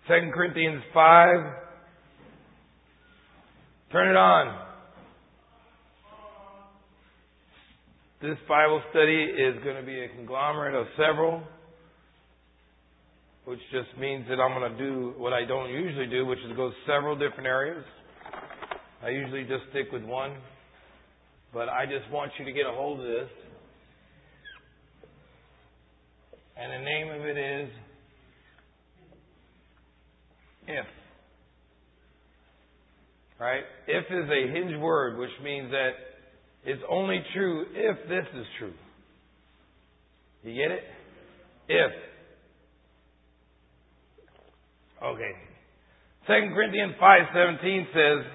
2 Corinthians 5. Turn it on. This Bible study is going to be a conglomerate of several, which just means that I'm going to do what I don't usually do, which is go several different areas. I usually just stick with one, but I just want you to get a hold of this. And the name of it is if. Right? If is a hinge word, which means that it's only true if this is true. You get it? If. Okay. 2 Corinthians 5:17 says,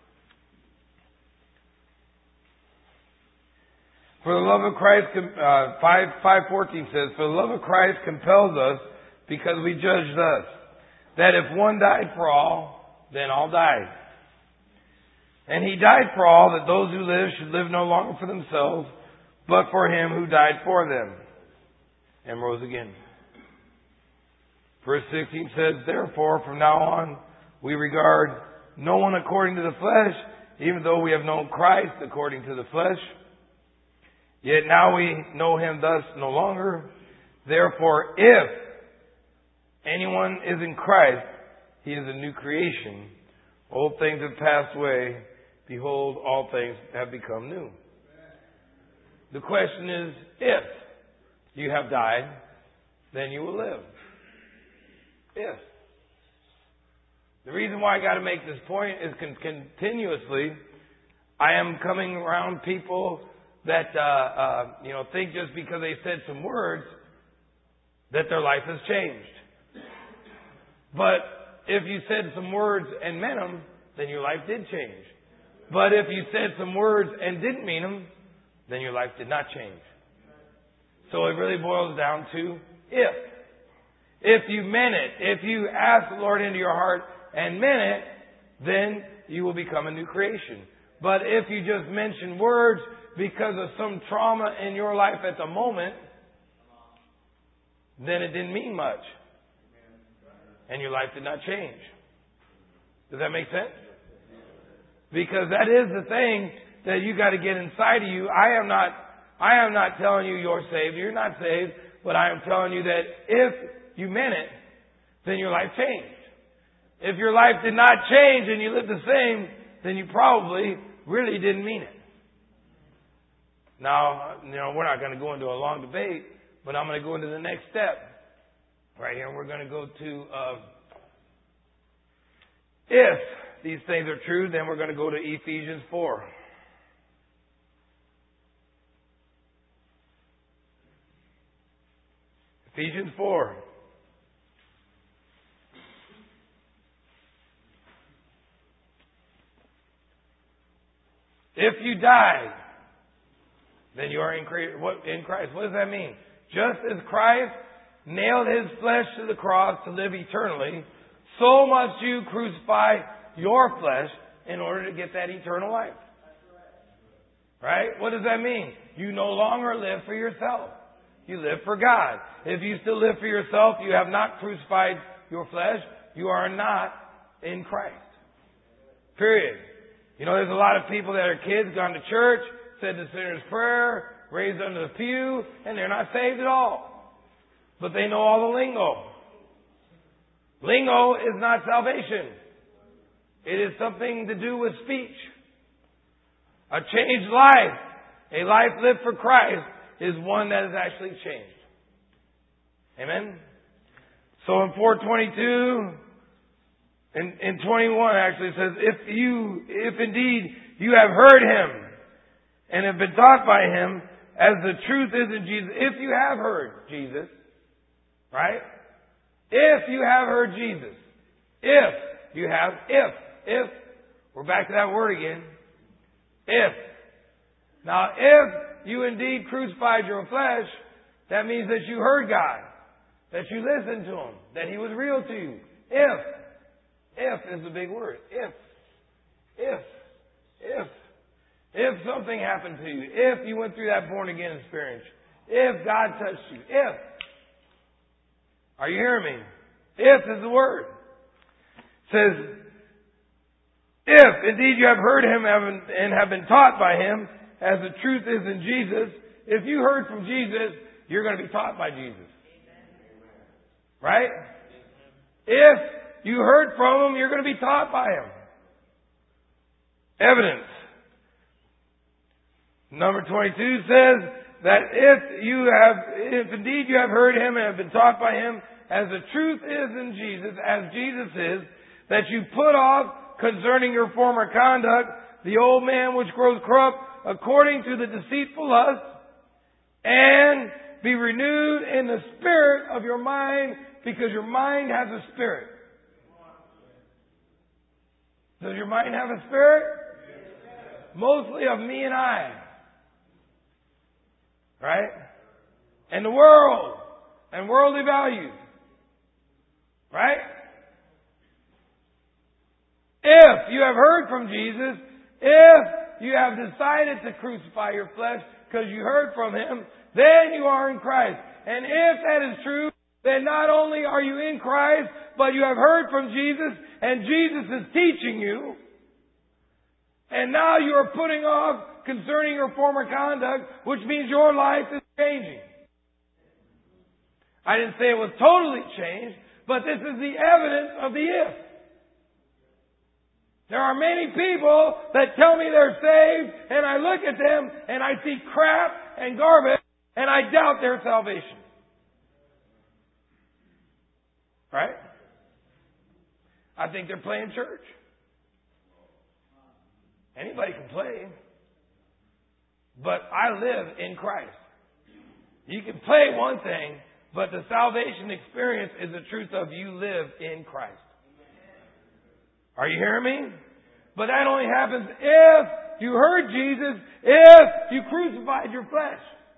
for the love of Christ, 5:14 says, for the love of Christ compels us because we judge thus, that if one died for all, then all died. And He died for all, that those who live should live no longer for themselves, but for Him who died for them and rose again. Verse 16 says, therefore, from now on, we regard no one according to the flesh, even though we have known Christ according to the flesh. Yet now we know Him thus no longer. Therefore, if anyone is in Christ, he is a new creation. Old things have passed away. Behold, all things have become new. The question is, if you have died, then you will live. If. The reason why I got to make this point is continuously, I am coming around people that, think just because they said some words, that their life has changed. But if you said some words and meant them, then your life did change. But if you said some words and didn't mean them, then your life did not change. So it really boils down to if. If you meant it, if you asked the Lord into your heart and meant it, then you will become a new creation. But if you just mention words because of some trauma in your life at the moment, then it didn't mean much. And your life did not change. Does that make sense? Because that is the thing that you got to get inside of you. I am not telling you you're saved. You're not saved. But I am telling you that if you meant it, then your life changed. If your life did not change and you lived the same, then you probably really didn't mean it. Now, we're not going to go into a long debate, but I'm going to go into the next step. Right here, we're going to go to, if these things are true, then we're going to go to Ephesians 4. Ephesians 4. If you die, then you are in Christ. What does that mean? Just as Christ nailed His flesh to the cross to live eternally, so must you crucify your flesh in order to get that eternal life. Right? What does that mean? You no longer live for yourself. You live for God. If you still live for yourself, you have not crucified your flesh. You are not in Christ. Period. There's a lot of people that are kids, gone to church, said the sinner's prayer, raised under the pew, and they're not saved at all. But they know all the lingo. Lingo is not salvation. It is something to do with speech. A changed life, a life lived for Christ, is one that is actually changed. Amen? So in 4:22, in 21 actually it says, if indeed you have heard Him and have been taught by Him, as the truth is in Jesus, if you have heard Jesus, right? If you have heard Jesus, if, we're back to that word again. If. Now, if you indeed crucified your flesh, that means that you heard God, that you listened to Him, that He was real to you. If is a big word. If something happened to you, if you went through that born again experience, if God touched you, if. Are you hearing me? If is the word. says, if indeed you have heard Him and have been taught by Him, as the truth is in Jesus, if you heard from Jesus, you're going to be taught by Jesus. Right? If you heard from Him, you're going to be taught by Him. Evidence. Number 22 says that if indeed you have heard Him and have been taught by Him, as the truth is in Jesus, as Jesus is, that you put off concerning your former conduct the old man which grows corrupt according to the deceitful lust, and be renewed in the spirit of your mind, because your mind has a spirit. Does your mind have a spirit? Mostly of me and I. Right? And the world. And worldly values. Right? If you have heard from Jesus, if you have decided to crucify your flesh because you heard from Him, then you are in Christ. And if that is true, then not only are you in Christ, but you have heard from Jesus, and Jesus is teaching you. And now you are putting off concerning your former conduct, which means your life is changing. I didn't say it was totally changed, but this is the evidence of the if. There are many people that tell me they're saved, and I look at them and I see crap and garbage, and I doubt their salvation. Right? I think they're playing church. Anybody can play. But I live in Christ. You can play one thing, but the salvation experience is the truth of you live in Christ. Are you hearing me? But that only happens if you heard Jesus, if you crucified your flesh.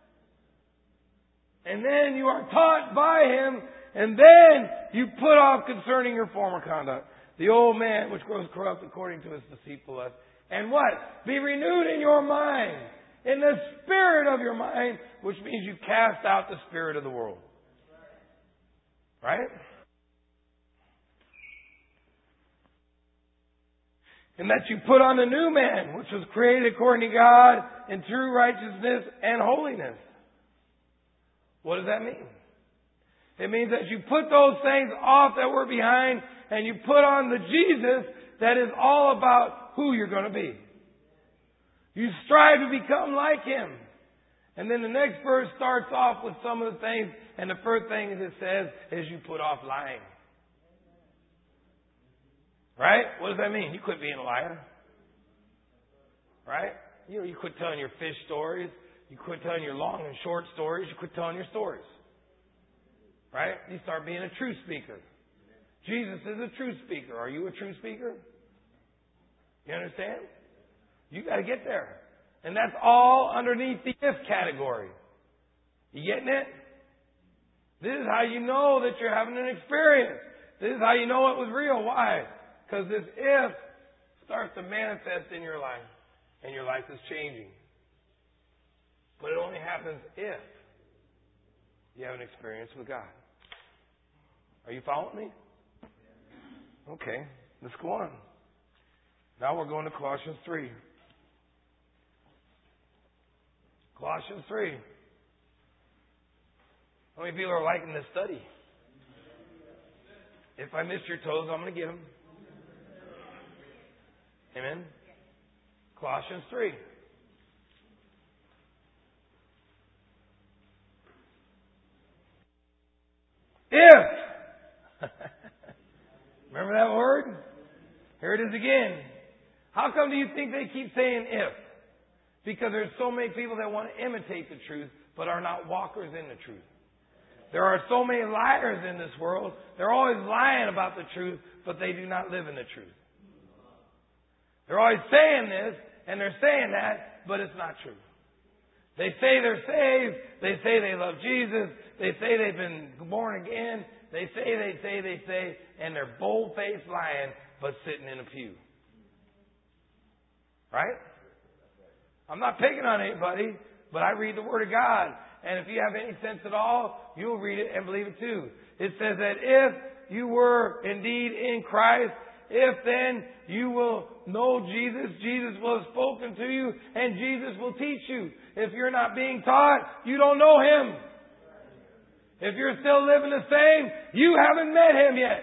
And then you are taught by Him, and then you put off concerning your former conduct the old man which grows corrupt according to his deceitful lust. And what? Be renewed in your mind, in the spirit of your mind, which means you cast out the spirit of the world. Right? And that you put on the new man, which was created according to God in true righteousness and holiness. What does that mean? It means that you put those things off that were behind, and you put on the Jesus that is all about who you're going to be. You strive to become like Him. And then the next verse starts off with some of the things, and the first thing it says is you put off lying. Right? What does that mean? You quit being a liar. Right? You quit telling your fish stories. You quit telling your long and short stories. You quit telling your stories. Right? You start being a true speaker. Jesus is a true speaker. Are you a true speaker? You understand? You got to get there. And that's all underneath the if category. You getting it? This is how you know that you're having an experience. This is how you know it was real. Why? Because this if starts to manifest in your life. And your life is changing. But it only happens if you have an experience with God. Are you following me? Okay, let's go on. Now we're going to Colossians 3. Colossians 3. How many people are liking this study? If I missed your toes, I'm going to get them. Amen? Colossians 3. If. Remember that word? Here it is again. How come do you think they keep saying if? Because there's so many people that want to imitate the truth, but are not walkers in the truth. There are so many liars in this world. They're always lying about the truth, but they do not live in the truth. They're always saying this, and they're saying that, but it's not true. They say they're saved. They say they love Jesus. They say they've been born again. They say, and they're bold-faced lying, but sitting in a pew. Right? I'm not picking on anybody, but I read the Word of God. And if you have any sense at all, you'll read it and believe it too. It says that if you were indeed in Christ, if then you will know Jesus, Jesus will have spoken to you, and Jesus will teach you. If you're not being taught, you don't know Him. If you're still living the same, you haven't met Him yet.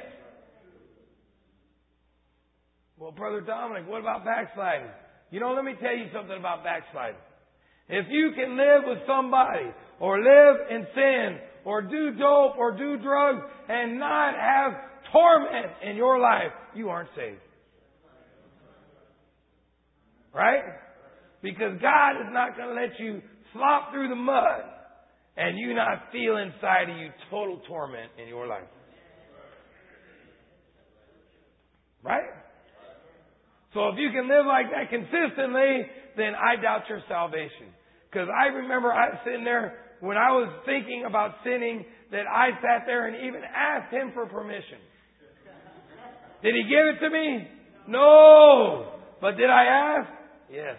Well, Brother Dominic, what about backsliding? Let me tell you something about backsliding. If you can live with somebody, or live in sin, or do dope, or do drugs, and not have torment in your life, you aren't saved. Right? Because God is not going to let you slop through the mud and you not feel inside of you total torment in your life. Right? So if you can live like that consistently, then I doubt your salvation. Because I remember I was sitting there when I was thinking about sinning, that I sat there and even asked Him for permission. Did He give it to me? No. But did I ask? Yes.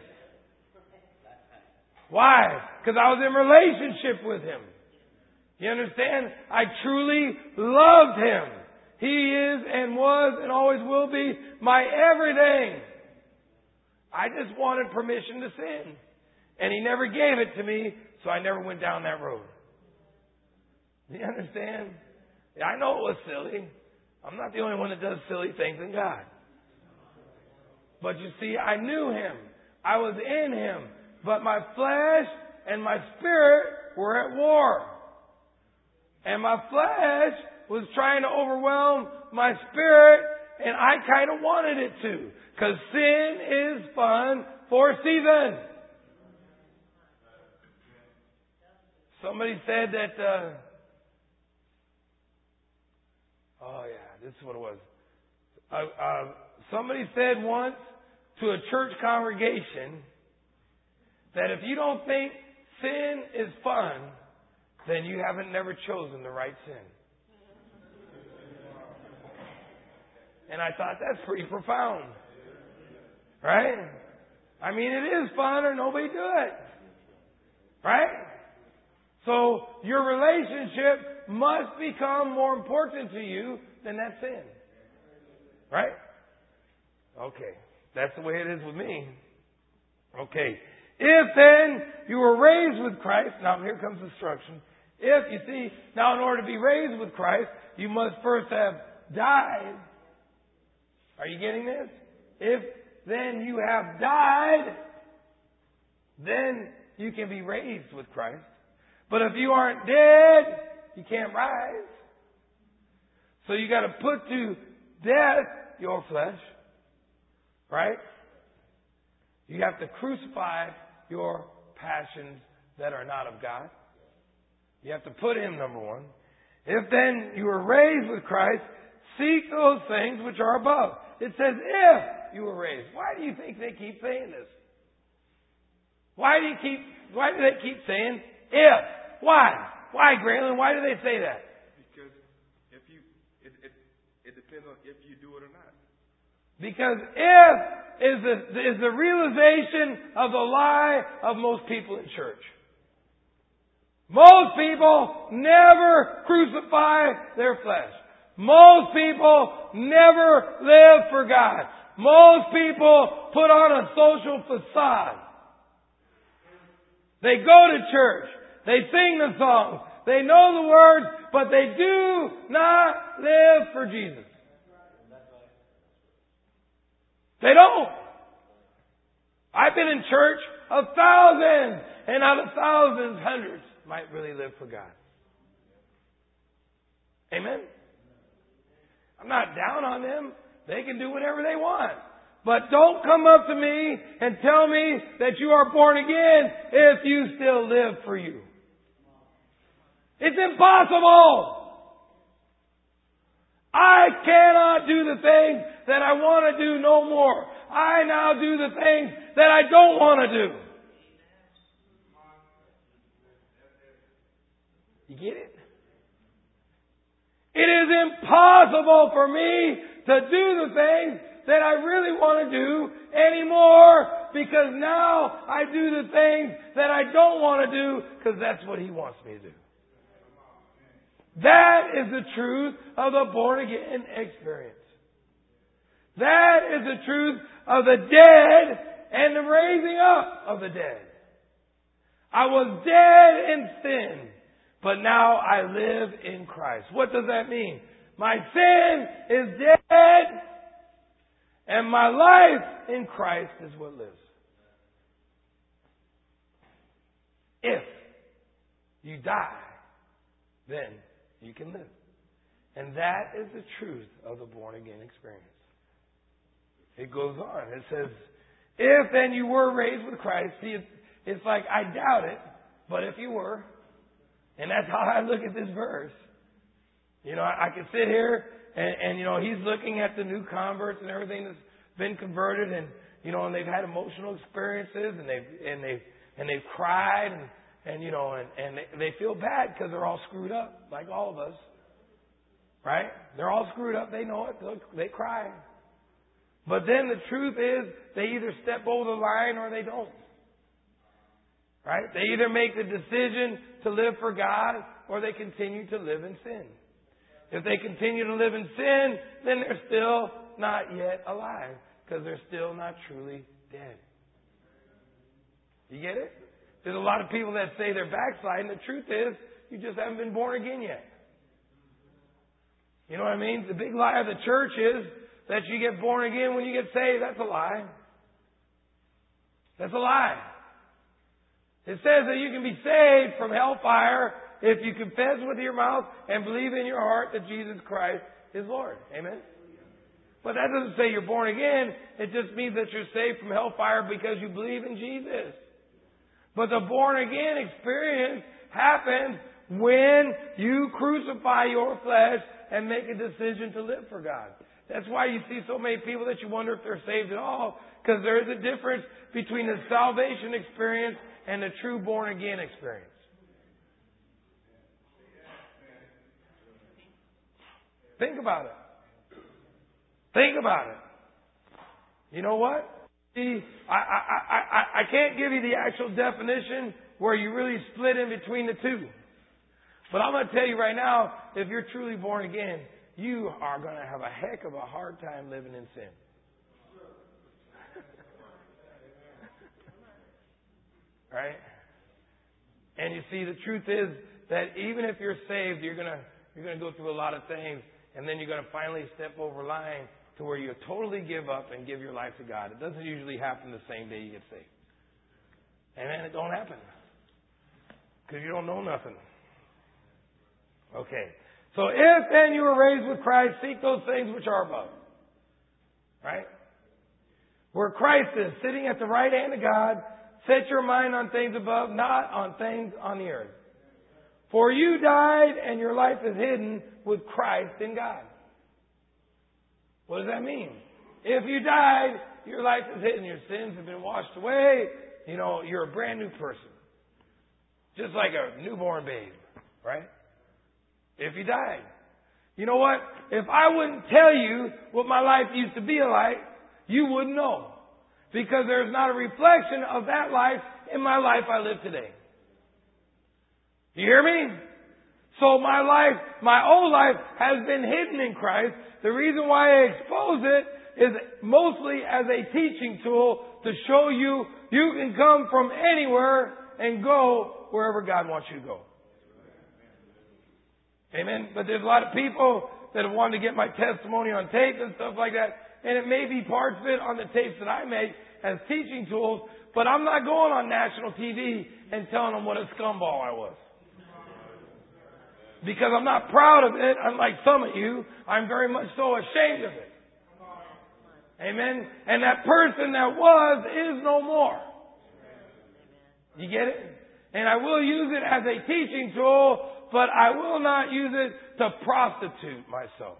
Why? Because I was in relationship with Him. You understand? I truly loved Him. He is and was and always will be my everything. I just wanted permission to sin. And He never gave it to me, so I never went down that road. Do you understand? Yeah, I know it was silly. I'm not the only one that does silly things in God. But you see, I knew Him. I was in Him. But my flesh and my spirit were at war. And my flesh was trying to overwhelm my spirit, and I kind of wanted it to. Because sin is fun for a season. Somebody said that, this is what it was. Somebody said once to a church congregation that if you don't think sin is fun, then you haven't never chosen the right sin. And I thought that's pretty profound. Right? I mean, it is fun or nobody do it. Right? So your relationship must become more important to you than that sin. Right? Okay. That's the way it is with me. Okay. If then you were raised with Christ, now here comes instruction. If, you see, now in order to be raised with Christ, you must first have died. Are you getting this? If then you have died, then you can be raised with Christ. But if you aren't dead, you can't rise. So you got to put to death your flesh. Right? You have to crucify your passions that are not of God. You have to put Him number one. If then you were raised with Christ, seek those things which are above. It says if you were raised. Why do you think they keep saying this? Why do they keep saying if? Why? Why, Graylin? Why do they say that? Because it depends on if you do it or not. Because if is the realization of the lie of most people in church. Most people never crucify their flesh. Most people never live for God. Most people put on a social facade. They go to church. They sing the songs. They know the words, but they do not live for Jesus. They don't. I've been in church of thousands, and out of thousands, hundreds might really live for God. Amen? I'm not down on them. They can do whatever they want. But don't come up to me and tell me that you are born again if you still live for you. It's impossible. I cannot do the things that I want to do no more. I now do the things that I don't want to do. You get it? It is impossible for me to do the things that I really want to do anymore, because now I do the things that I don't want to do because that's what He wants me to do. That is the truth of the born again experience. That is the truth of the dead and the raising up of the dead. I was dead in sin, but now I live in Christ. What does that mean? My sin is dead, and my life in Christ is what lives. If you die, then you can live. And that is the truth of the born again experience. It goes on. It says, if then you were raised with Christ, see, it's like, I doubt it, but if you were, and that's how I look at this verse. You know, I can sit here and you know, he's looking at the new converts and everything that's been converted, and you know, and they've had emotional experiences, and they've cried, and you know, and they feel bad because they're all screwed up, like all of us. Right? They're all screwed up. They know it. They cry. But then the truth is, they either step over the line or they don't. Right? They either make the decision to live for God or they continue to live in sin. If they continue to live in sin, then they're still not yet alive because they're still not truly dead. You get it? There's a lot of people that say they're backsliding. The truth is, you just haven't been born again yet. You know what I mean? The big lie of the church is that you get born again when you get saved. That's a lie. That's a lie. It says that you can be saved from hellfire if you confess with your mouth and believe in your heart that Jesus Christ is Lord. Amen? But that doesn't say you're born again. It just means that you're saved from hellfire because you believe in Jesus. But the born again experience happens when you crucify your flesh and make a decision to live for God. That's why you see so many people that you wonder if they're saved at all, because there is a difference between the salvation experience and the true born again experience. Think about it. Think about it. You know what? See, I can't give you the actual definition where you really split in between the two. But I'm going to tell you right now, if you're truly born again, you are going to have a heck of a hard time living in sin. Right? And you see, the truth is that even if you're saved, you're going to go through a lot of things, and then you're going to finally step over line to where you totally give up and give your life to God. It doesn't usually happen the same day you get saved. Amen? It don't happen. Because you don't know nothing. Okay. So if then you were raised with Christ, seek those things which are above. Right? Where Christ is, sitting at the right hand of God, set your mind on things above, not on things on the earth. For you died and your life is hidden with Christ in God. What does that mean? If you died, your life is hidden. Your sins have been washed away. You know, you're a brand new person. Just like a newborn babe. Right? If you died. You know what? If I wouldn't tell you what my life used to be like, you wouldn't know. Because there's not a reflection of that life in my life I live today. You hear me? So my life, my old life has been hidden in Christ. The reason why I expose it is mostly as a teaching tool to show you can come from anywhere and go wherever God wants you to go. Amen. But there's a lot of people that have wanted to get my testimony on tape and stuff like that. And it may be parts of it on the tapes that I make as teaching tools. But I'm not going on national TV and telling them what a scumball I was. Because I'm not proud of it, unlike some of you. I'm very much so ashamed of it. Amen. And that person that was is no more. You get it? And I will use it as a teaching tool, but I will not use it to prostitute myself.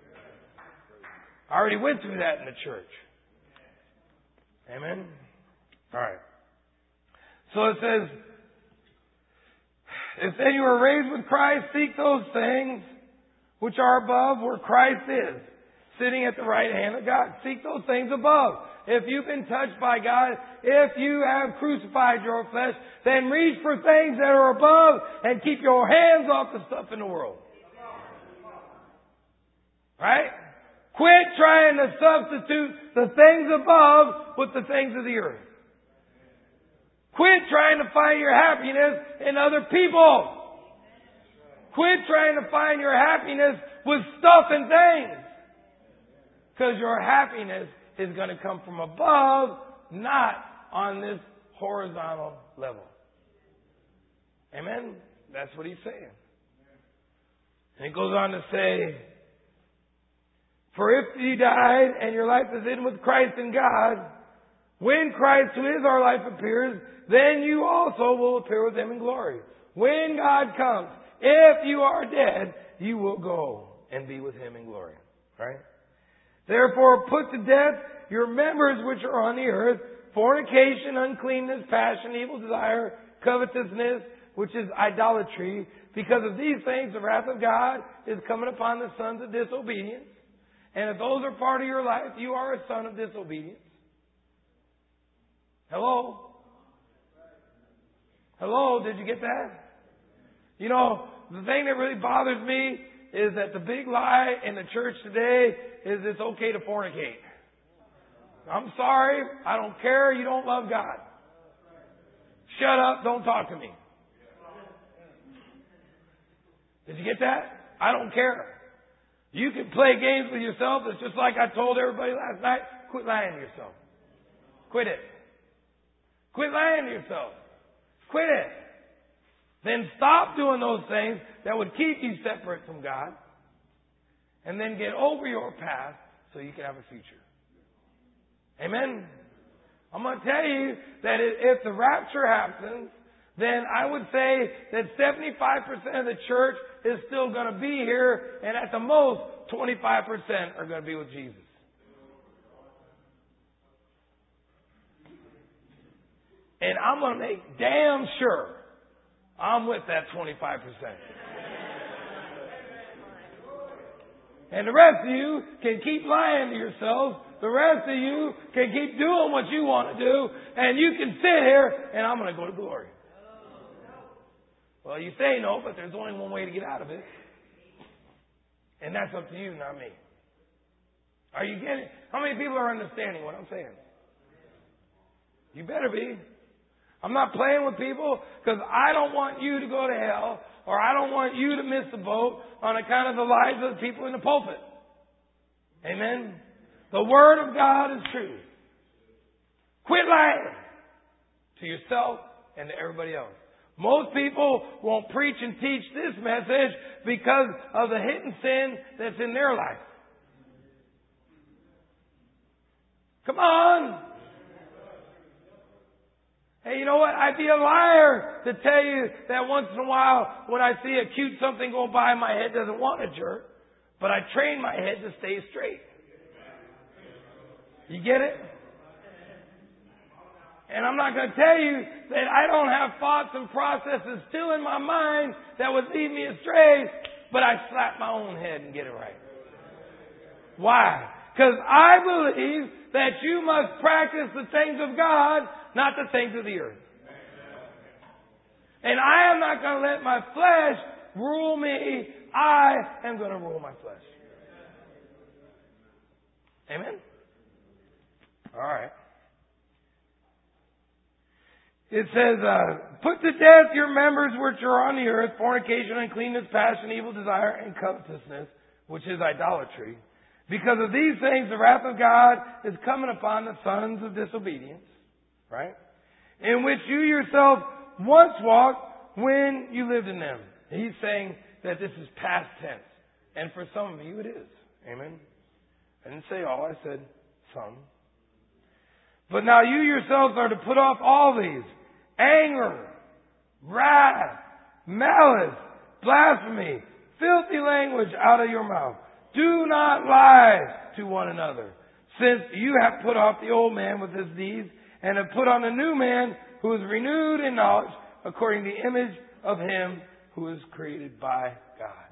I already went through that in the church. Amen? All right. So it says, if then you are raised with Christ, seek those things which are above where Christ is, sitting at the right hand of God. Seek those things above. If you've been touched by God, if you have crucified your flesh, then reach for things that are above and keep your hands off the stuff in the world. Right? Quit trying to substitute the things above with the things of the earth. Quit trying to find your happiness in other people. Quit trying to find your happiness with stuff and things. Because your happiness is going to come from above, not on this horizontal level. Amen? That's what he's saying. And he goes on to say, for if you died and your life is hidden with Christ in God, when Christ, who is our life, appears, then you also will appear with him in glory. When God comes, if you are dead, you will go and be with him in glory. Right? Therefore, put to death your members which are on the earth, fornication, uncleanness, passion, evil desire, covetousness, which is idolatry. Because of these things, the wrath of God is coming upon the sons of disobedience. And if those are part of your life, you are a son of disobedience. Hello? Hello? Did you get that? You know, the thing that really bothers me is that the big lie in the church today is it's okay to fornicate. I'm sorry. I don't care. You don't love God. Shut up. Don't talk to me. Did you get that? I don't care. You can play games with yourself. It's just like I told everybody last night. Quit lying to yourself. Quit it. Quit lying to yourself. Quit it. Then stop doing those things that would keep you separate from God. And then get over your past so you can have a future. Amen? I'm going to tell you that if the rapture happens, then I would say that 75% of the church is still going to be here, and at the most, 25% are going to be with Jesus. And I'm going to make damn sure I'm with that 25%. And the rest of you can keep lying to yourselves. The rest of you can keep doing what you want to do, and you can sit here, and I'm going to go to glory. Well, you say no, but there's only one way to get out of it. And that's up to you, not me. Are you getting it? How many people are understanding what I'm saying? You better be. I'm not playing with people because I don't want you to go to hell, or I don't want you to miss the boat on account of the lies of the people in the pulpit. Amen? The Word of God is true. Quit lying to yourself and to everybody else. Most people won't preach and teach this message because of the hidden sin that's in their life. Come on. Hey, you know what? I'd be a liar to tell you that once in a while when I see a cute something go by, my head doesn't want to jerk. But I train my head to stay straight. You get it? And I'm not going to tell you that I don't have thoughts and processes still in my mind that would lead me astray, but I slap my own head and get it right. Why? Because I believe that you must practice the things of God, not the things of the earth. And I am not going to let my flesh rule me. I am going to rule my flesh. Amen? All right. It says, put to death your members which are on the earth, fornication, uncleanness, passion, evil desire, and covetousness, which is idolatry. Because of these things, the wrath of God is coming upon the sons of disobedience, right? In which you yourself once walked when you lived in them. He's saying that this is past tense. And for some of you, it is. Amen? I didn't say all, I said some. But now you yourselves are to put off all these: anger, wrath, malice, blasphemy, filthy language out of your mouth. Do not lie to one another, since you have put off the old man with his deeds, and have put on the new man who is renewed in knowledge according to the image of him who is created by God.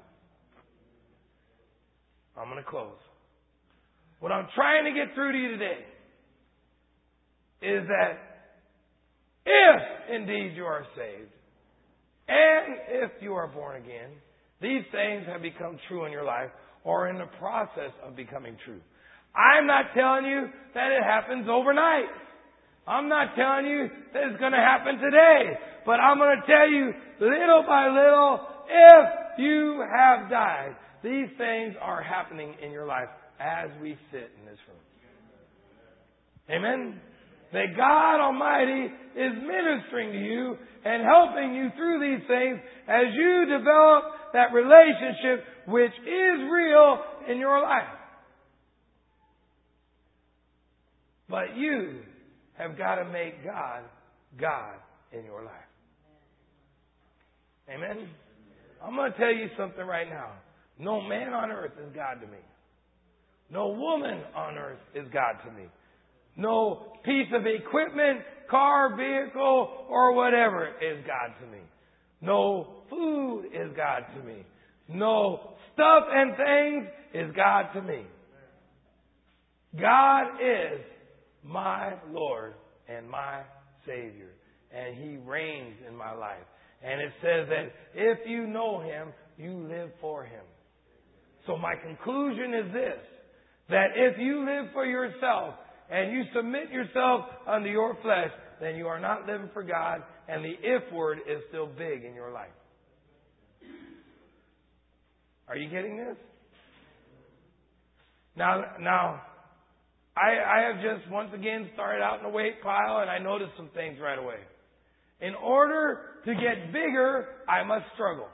I'm going to close. What I'm trying to get through to you today is that if indeed you are saved, and if you are born again, these things have become true in your life, or in the process of becoming true. I'm not telling you that it happens overnight. I'm not telling you that it's going to happen today. But I'm going to tell you, little by little, if you have died, these things are happening in your life as we sit in this room. Amen? That God Almighty is ministering to you and helping you through these things as you develop that relationship which is real in your life. But you have got to make God God in your life. Amen? I'm going to tell you something right now. No man on earth is God to me. No woman on earth is God to me. No piece of equipment, car, vehicle, or whatever is God to me. No food is God to me. No stuff and things is God to me. God is my Lord and my Savior. And He reigns in my life. And it says that if you know Him, you live for Him. So my conclusion is this, that if you live for yourself and you submit yourself unto your flesh, then you are not living for God, and the if word is still big in your life. Are you getting this? Now, I have just once again started out in the weight pile, and I noticed some things right away. In order to get bigger, I must struggle.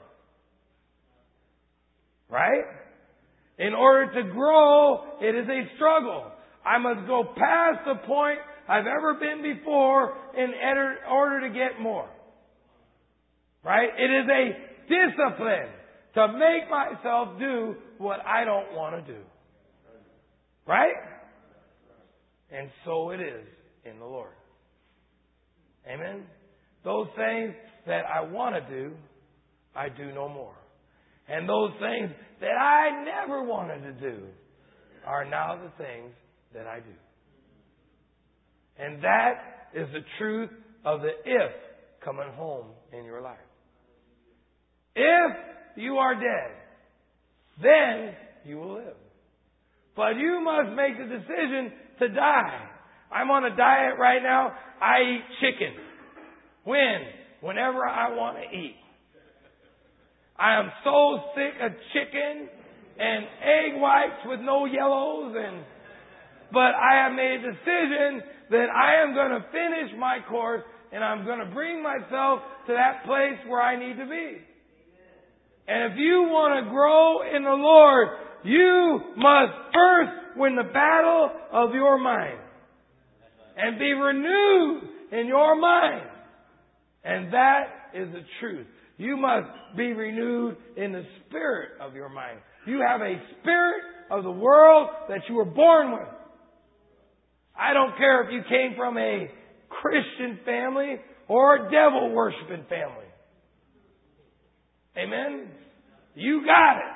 Right? In order to grow, it is a struggle. I must go past the point I've ever been before in order to get more. Right? It is a discipline to make myself do what I don't want to do. Right? And so it is in the Lord. Amen? Those things that I want to do, I do no more. And those things that I never wanted to do are now the things that I do. And that is the truth of the if coming home in your life. If you are dead, then you will live. But you must make the decision to die. I'm on a diet right now. I eat chicken. Whenever I want to eat. I am so sick of chicken and egg whites with no yellows, but I have made a decision that I am going to finish my course and I'm going to bring myself to that place where I need to be. And if you want to grow in the Lord, you must first win the battle of your mind and be renewed in your mind. And that is the truth. You must be renewed in the spirit of your mind. You have a spirit of the world that you were born with. I don't care if you came from a Christian family or a devil-worshiping family. Amen? You got it.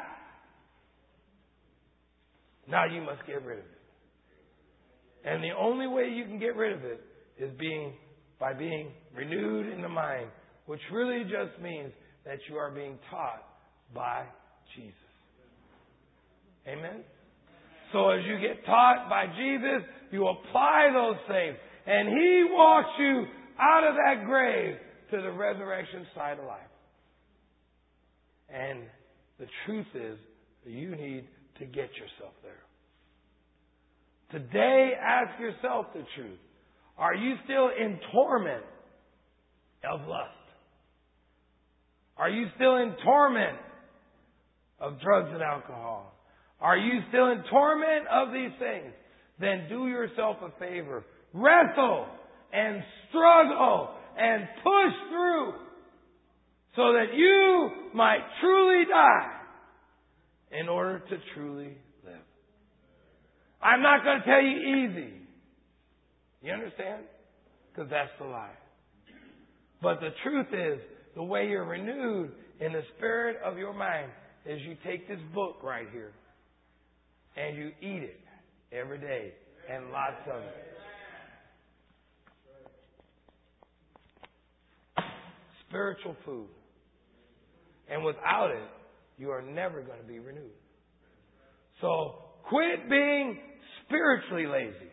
Now you must get rid of it. And the only way you can get rid of it is by being renewed in the mind, which really just means that you are being taught by Jesus. Amen? So as you get taught by Jesus, you apply those things. And He walks you out of that grave to the resurrection side of life. And the truth is, you need to get yourself there. Today, ask yourself the truth. Are you still in torment of lust? Are you still in torment of drugs and alcohol? Are you still in torment of these things? Then do yourself a favor. Wrestle and struggle and push through so that you might truly die in order to truly live. I'm not going to tell you easy. You understand? Because that's the lie. But the truth is, the way you're renewed in the spirit of your mind is you take this book right here and you eat it every day and lots of it. Spiritual food. And without it, you are never going to be renewed. So quit being spiritually lazy.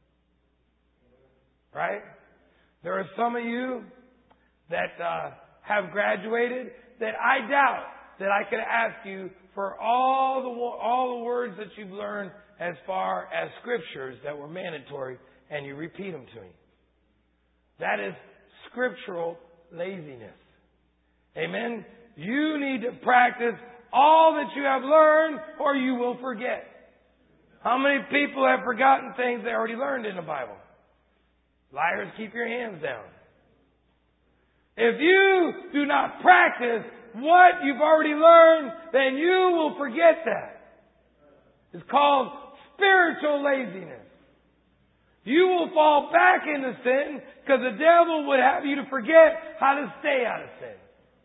Right? There are some of you that have graduated that I doubt that I could ask you for all the words that you've learned as far as scriptures that were mandatory, and you repeat them to me. That is scriptural laziness. Amen? You need to practice all that you have learned, or you will forget. How many people have forgotten things they already learned in the Bible? Liars, keep your hands down. If you do not practice what you've already learned, then you will forget that. It's called spiritual laziness. You will fall back into sin because the devil would have you to forget how to stay out of sin.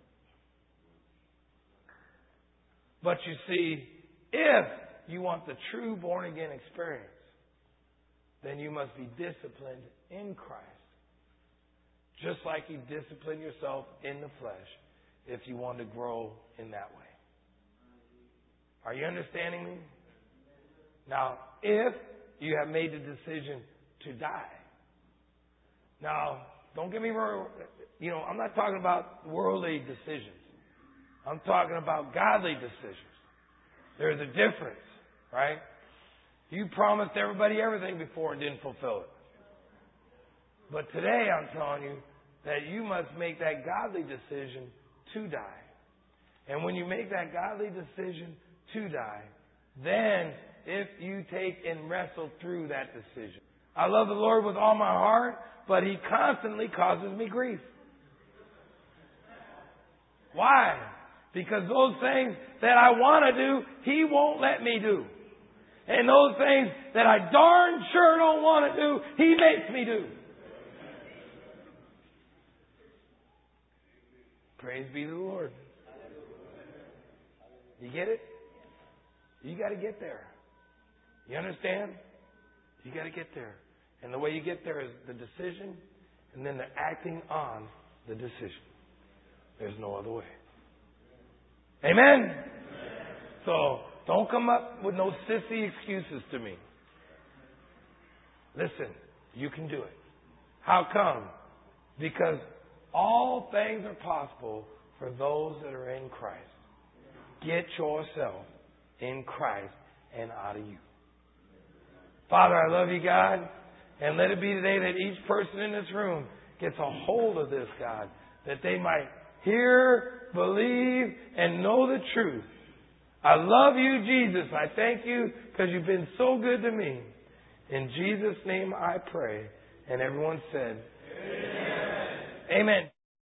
But you see, if you want the true born-again experience, then you must be disciplined in Christ. Just like you discipline yourself in the flesh if you want to grow in that way. Are you understanding me? Now, if you have made the decision to die. Now, don't get me wrong. I'm not talking about worldly decisions. I'm talking about godly decisions. There's a difference, right? You promised everybody everything before and didn't fulfill it. But today I'm telling you that you must make that godly decision to die. And when you make that godly decision to die, then if you take and wrestle through that decision. I love the Lord with all my heart, but He constantly causes me grief. Why? Because those things that I want to do, He won't let me do. And those things that I darn sure don't want to do, He makes me do. Praise be to the Lord. You get it? You got to get there. You understand? You got to get there. And the way you get there is the decision and then the acting on the decision. There's no other way. Amen? So, don't come up with no sissy excuses to me. Listen, you can do it. How come? Because all things are possible for those that are in Christ. Get yourself in Christ and out of you. Father, I love you, God. And let it be today that each person in this room gets a hold of this, God, that they might hear, believe, and know the truth. I love you, Jesus. I thank you because you've been so good to me. In Jesus' name I pray. And everyone said, Amen. Amen.